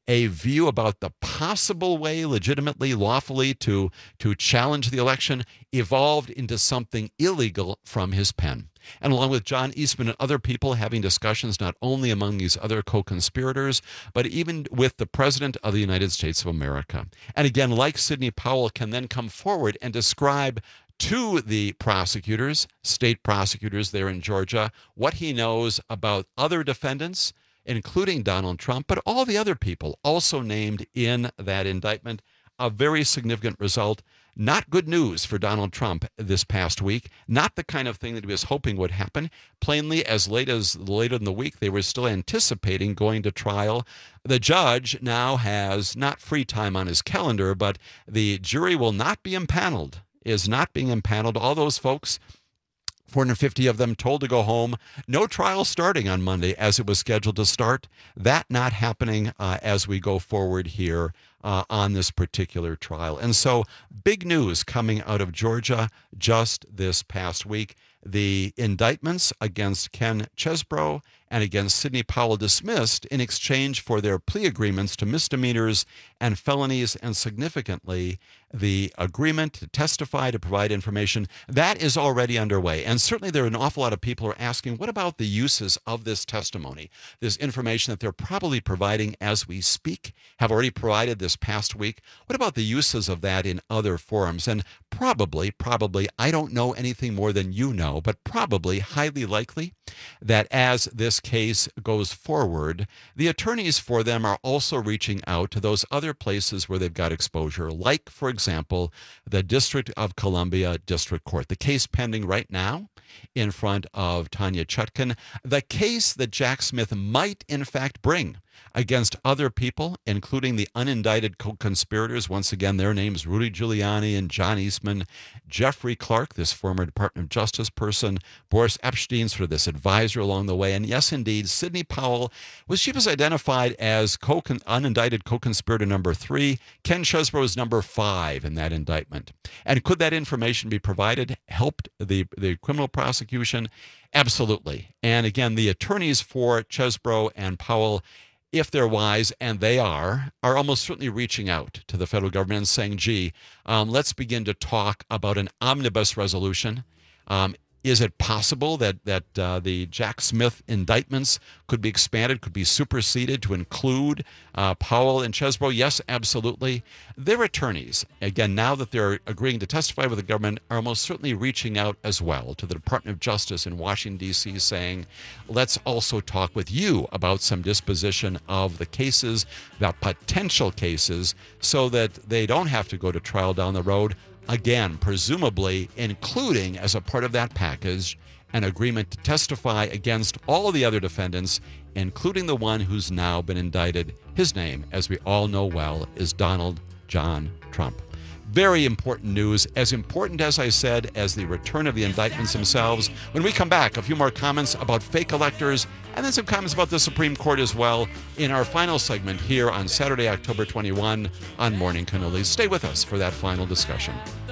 a view about the possible way, legitimately, lawfully, to, to challenge the election, evolved into something illegal from his pen. And along with John Eastman and other people having discussions not only among these other co-conspirators, but even with the President of the United States of America. And again, like Sidney Powell, can then come forward and describe to the prosecutors, state prosecutors there in Georgia, what he knows about other defendants, including Donald Trump, but all the other people also named in that indictment. A very significant result. Not good news for Donald Trump this past week. Not the kind of thing that he was hoping would happen. Plainly, as late as later in the week, they were still anticipating going to trial. The judge now has not free time on his calendar, but the jury will not be impaneled, is not being impaneled. All those folks, four hundred fifty of them, told to go home. No trial starting on Monday as it was scheduled to start. That not happening uh, as we go forward here uh, on this particular trial. And so big news coming out of Georgia just this past week. The indictments against Ken Chesebro and against Sidney Powell dismissed in exchange for their plea agreements to misdemeanors and felonies, and significantly, the agreement to testify, to provide information, that is already underway. And certainly there are an awful lot of people who are asking, what about the uses of this testimony, this information that they're probably providing as we speak, have already provided this past week? What about the uses of that in other forums? And probably, probably, I don't know anything more than you know, but probably highly likely that as this case goes forward, the attorneys for them are also reaching out to those other places where they've got exposure, like, for example, the District of Columbia District Court. The case pending right now in front of Tanya Chutkan, the case that Jack Smith might in fact bring against other people, including the unindicted co-conspirators. Once again, their names, Rudy Giuliani and John Eastman, Jeffrey Clark, this former Department of Justice person, Boris Epstein, sort of this advisor along the way. And yes, indeed, Sidney Powell was, she was identified as co unindicted co-conspirator number three. Ken Chesebro is number five in that indictment. And could that information be provided, helped the, the criminal prosecution? Absolutely. And again, the attorneys for Chesebro and Powell, if they're wise, and they are, are almost certainly reaching out to the federal government and saying, gee, um, let's begin to talk about an omnibus resolution. Um, is it possible that, that uh, the Jack Smith indictments could be expanded, could be superseded to include uh, Powell and Chesebro? Yes, absolutely. Their attorneys, again, now that they're agreeing to testify with the government, are most certainly reaching out as well to the Department of Justice in Washington, D C, saying, let's also talk with you about some disposition of the cases, about potential cases, so that they don't have to go to trial down the road. Again, presumably including as a part of that package an agreement to testify against all the other defendants, including the one who's now been indicted. His name, as we all know well, is Donald John Trump. Very important news, as important, as I said, as the return of the indictments themselves. When we come back, a few more comments about fake electors, and then some comments about the Supreme Court as well in our final segment here on Saturday, October twenty-first on Morning Cannolis. Stay with us for that final discussion.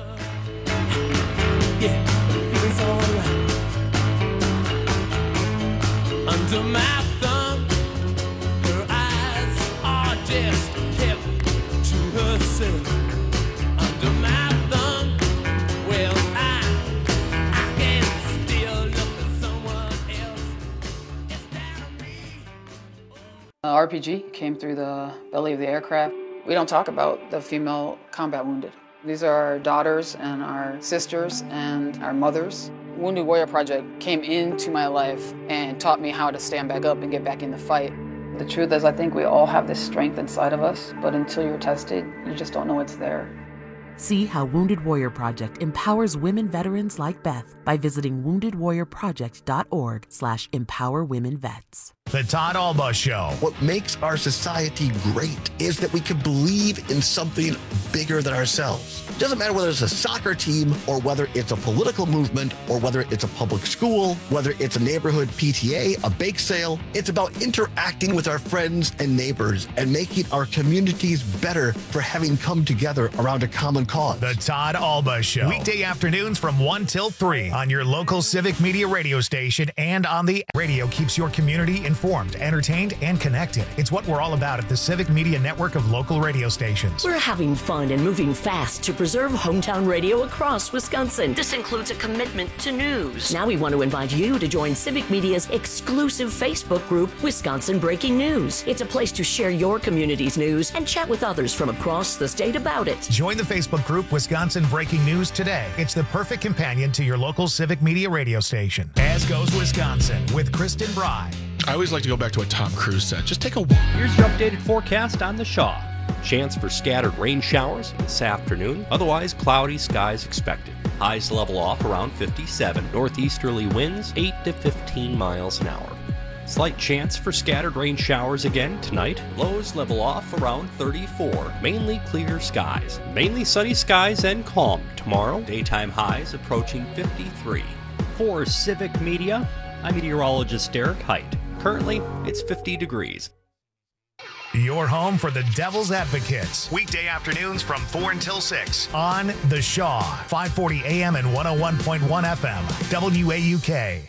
Yeah, it's all right. Under my thumb, her eyes are just kept to herself. Under my thumb, well, I, I can still look at someone else instead of me. Uh, R P G came through the belly of the aircraft. We don't talk about the female combat wounded. These are our daughters and our sisters and our mothers. Wounded Warrior Project came into my life and taught me how to stand back up and get back in the fight. The truth is, I think we all have this strength inside of us, but until you're tested, you just don't know it's there. See how Wounded Warrior Project empowers women veterans like Beth by visiting wounded warrior project dot org slash empower women vets. The Todd Alba Show. What makes our society great is that we can believe in something bigger than ourselves. It doesn't matter whether it's a soccer team or whether it's a political movement or whether it's a public school, whether it's a neighborhood P T A, a bake sale. It's about interacting with our friends and neighbors and making our communities better for having come together around a common cause. The Todd Alba Show. Weekday afternoons from one till three on your local Civic Media radio station and on the radio keeps your community in informed, entertained, and connected. It's what we're all about at the Civic Media Network of local radio stations. We're having fun and moving fast to preserve hometown radio across Wisconsin. This includes a commitment to news. Now we want to invite you to join Civic Media's exclusive Facebook group, Wisconsin Breaking News. It's a place to share your community's news and chat with others from across the state about it. Join the Facebook group Wisconsin Breaking News today. It's the perfect companion to your local Civic Media radio station. As goes Wisconsin with Kristen Bry. I always like to go back to a Tom Cruise set. Just take a walk. Here's your updated forecast on the Shaw. Chance for scattered rain showers this afternoon. Otherwise, cloudy skies expected. Highs level off around fifty-seven. Northeasterly winds eight to fifteen miles an hour. Slight chance for scattered rain showers again tonight. Lows level off around thirty-four. Mainly clear skies. Mainly sunny skies and calm tomorrow. Daytime highs approaching fifty-three. For Civic Media, I'm meteorologist Derek Height. Currently, it's fifty degrees. Your home for the Devil's Advocates. Weekday afternoons from four until six on The Shaw, five forty A M and one oh one point one F M, W A U K.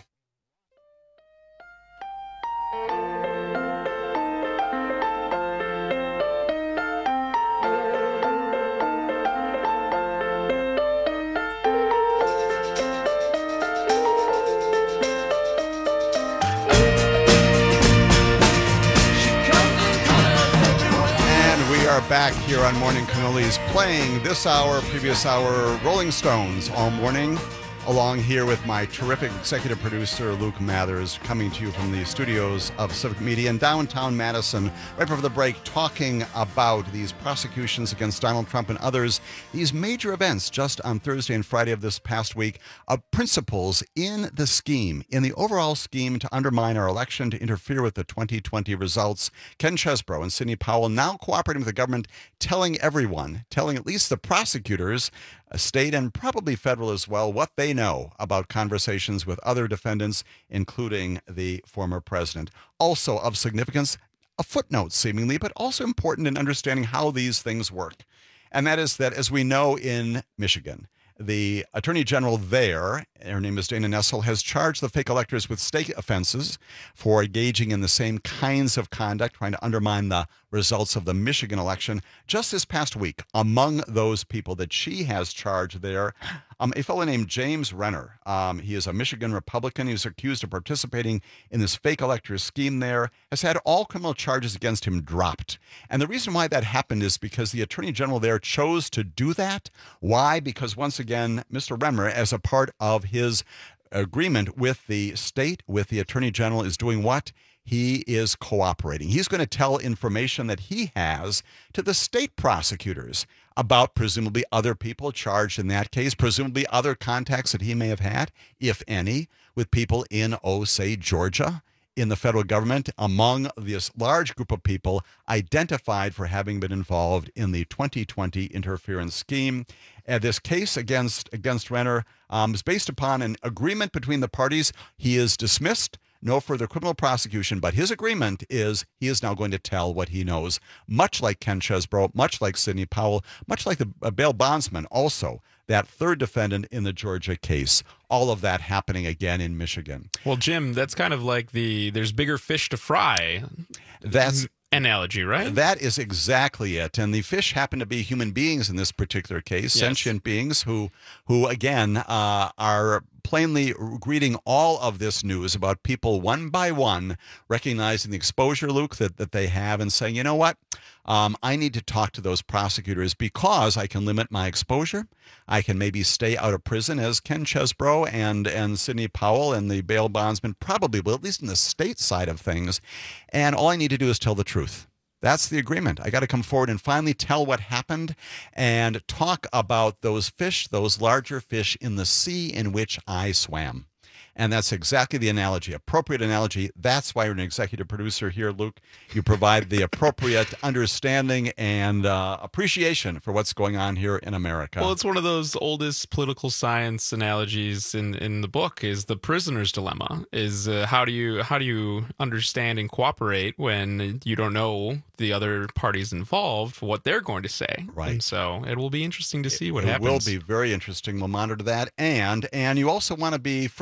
Back here on Morning Cannolis, playing this hour, previous hour, Rolling Stones all morning, along here with my terrific executive producer, Luke Mathers, coming to you from the studios of Civic Media in downtown Madison, right before the break, talking about these prosecutions against Donald Trump and others, these major events just on Thursday and Friday of this past week, of principles in the scheme, in the overall scheme to undermine our election, to interfere with the twenty twenty results. Ken Chesebro and Sidney Powell now cooperating with the government, telling everyone, telling at least the prosecutors, state and probably federal as well, what they know about conversations with other defendants, including the former president. Also of significance, a footnote seemingly, but also important in understanding how these things work. And that is that, as we know in Michigan, the attorney general there, her name is Dana Nessel, has charged the fake electors with state offenses for engaging in the same kinds of conduct, trying to undermine the results of the Michigan election. Just this past week, among those people that she has charged there, um, a fellow named James Renner. Um, he is a Michigan Republican. He was accused of participating in this fake elector scheme there, has had all criminal charges against him dropped. And the reason why that happened is because the attorney general there chose to do that. Why? Because once again, Mister Renner, as a part of his agreement with the state, with the attorney general, is doing what? He is cooperating. He's going to tell information that he has to the state prosecutors about presumably other people charged in that case, presumably other contacts that he may have had, if any, with people in, oh, say, Georgia, in the federal government, among this large group of people identified for having been involved in the twenty twenty interference scheme. And this case against, against Renner um, is based upon an agreement between the parties. He is dismissed. No further criminal prosecution, but his agreement is he is now going to tell what he knows, much like Ken Chesebro, much like Sidney Powell, much like the uh, bail bondsman, also that third defendant in the Georgia case. All of that happening again in Michigan. Well, Jim, that's kind of like the there's bigger fish to fry. That's analogy, right? That is exactly it. And the fish happen to be human beings in this particular case, yes. Sentient beings who, who again, uh, are plainly reading all of this news about people one by one, recognizing the exposure, Luke, that, that they have and saying, you know what, um, I need to talk to those prosecutors because I can limit my exposure. I can maybe stay out of prison, as Ken Chesebro and, and Sidney Powell and the bail bondsman probably will, at least in the state side of things. And all I need to do is tell the truth. That's the agreement. I got to come forward and finally tell what happened and talk about those fish, those larger fish in the sea in which I swam. And that's exactly the analogy, appropriate analogy. That's why you're an executive producer here, Luke. You provide the appropriate understanding and uh, appreciation for what's going on here in America. Well, it's one of those oldest political science analogies in, in the book is the prisoner's dilemma. Is uh, how do you how do you understand and cooperate when you don't know the other parties involved, what they're going to say. Right. And so it will be interesting to see what it happens. It will be very interesting. We'll monitor that. And and you also want to be first in line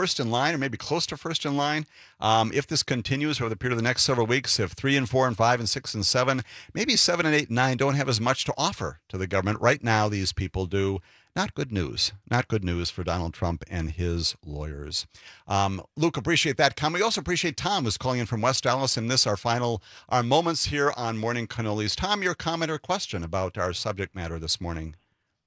line, or maybe close to first in line. Um, if this continues over the period of the next several weeks, if three and four and five and six and seven, maybe seven and eight and nine don't have as much to offer to the government. Right now, these people do. Not good news. Not good news for Donald Trump and his lawyers. Um, Luke, appreciate that comment. We also appreciate Tom, who's calling in from West Dallas, and this our final our moments here on Morning Cannolis. Tom, your comment or question about our subject matter this morning?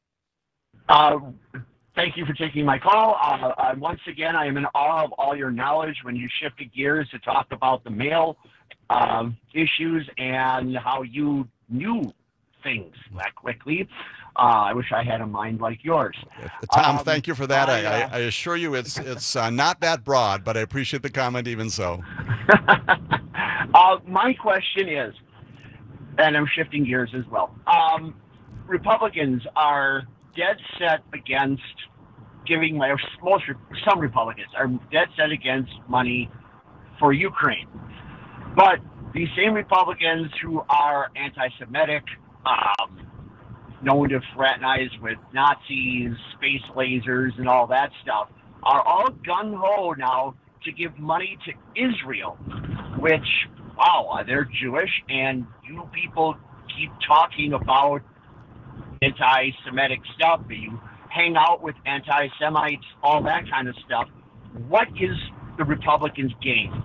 Uh, thank you for taking my call. Uh, uh, once again, I am in awe of all your knowledge when you shifted gears to talk about the mail um, issues and how you knew things that quickly. Uh, I wish I had a mind like yours. Tom, um, thank you for that. I, I, uh, I, I assure you it's it's uh, not that broad, but I appreciate the comment even so. uh, my question is, and I'm shifting gears as well, um, Republicans are dead set against giving, most, some Republicans are dead set against money for Ukraine. But these same Republicans who are anti-Semitic, um, known to fraternize with Nazis, space lasers, and all that stuff, are all gung-ho now to give money to Israel, which, wow, they're Jewish, and you people keep talking about anti-Semitic stuff, you hang out with anti-Semites, all that kind of stuff. What is the Republicans' game?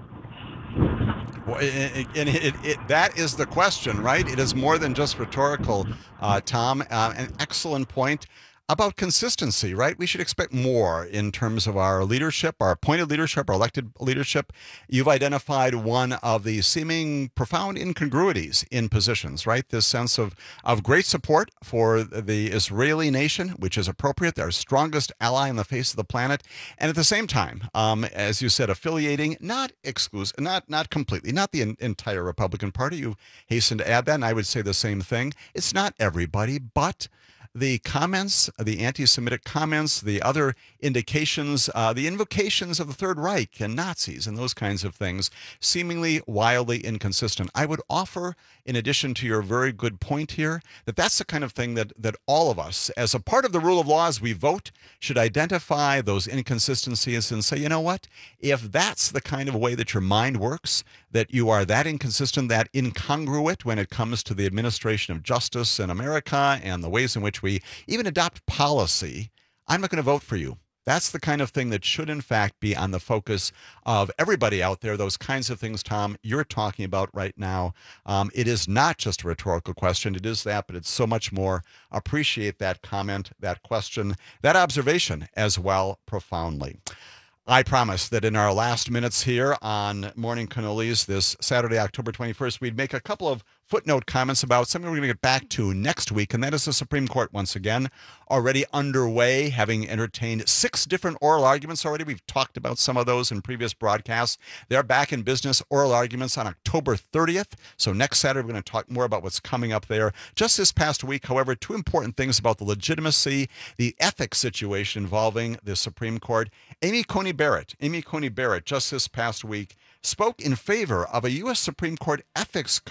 Well, and it, it, it, it, that is the question, right? It is more than just rhetorical, uh, Tom. Uh, an excellent point about consistency, right? We should expect more in terms of our leadership, our appointed leadership, our elected leadership. You've identified one of the seeming profound incongruities in positions, right? This sense of, of great support for the Israeli nation, which is appropriate, their strongest ally on the face of the planet. And at the same time, um, as you said, affiliating, not exclusive, not, not completely, not the entire Republican Party. You hasten to add that, and I would say the same thing. It's not everybody, but the comments, the anti-Semitic comments, the other indications, uh, the invocations of the Third Reich and Nazis and those kinds of things, seemingly wildly inconsistent. I would offer, in addition to your very good point here, that that's the kind of thing that, that all of us, as a part of the rule of law as we vote, should identify those inconsistencies and say, you know what, if that's the kind of way that your mind works, that you are that inconsistent, that incongruent when it comes to the administration of justice in America and the ways in which we even adopt policy, I'm not going to vote for you. That's the kind of thing that should, in fact, be on the focus of everybody out there. Those kinds of things, Tom, you're talking about right now. Um, it is not just a rhetorical question. It is that, but it's so much more. Appreciate that comment, that question, that observation as well profoundly. I promise that in our last minutes here on Morning Cannolis this Saturday, October twenty-first, we'd make a couple of footnote comments about something we're going to get back to next week, and that is the Supreme Court once again, already underway, having entertained six different oral arguments already. We've talked about some of those in previous broadcasts. They're back in business, oral arguments on October thirtieth. So next Saturday, we're going to talk more about what's coming up there. Just this past week, however, two important things about the legitimacy, the ethics situation involving the Supreme Court. Amy Coney Barrett, Amy Coney Barrett, just this past week, spoke in favor of a U S Supreme Court ethics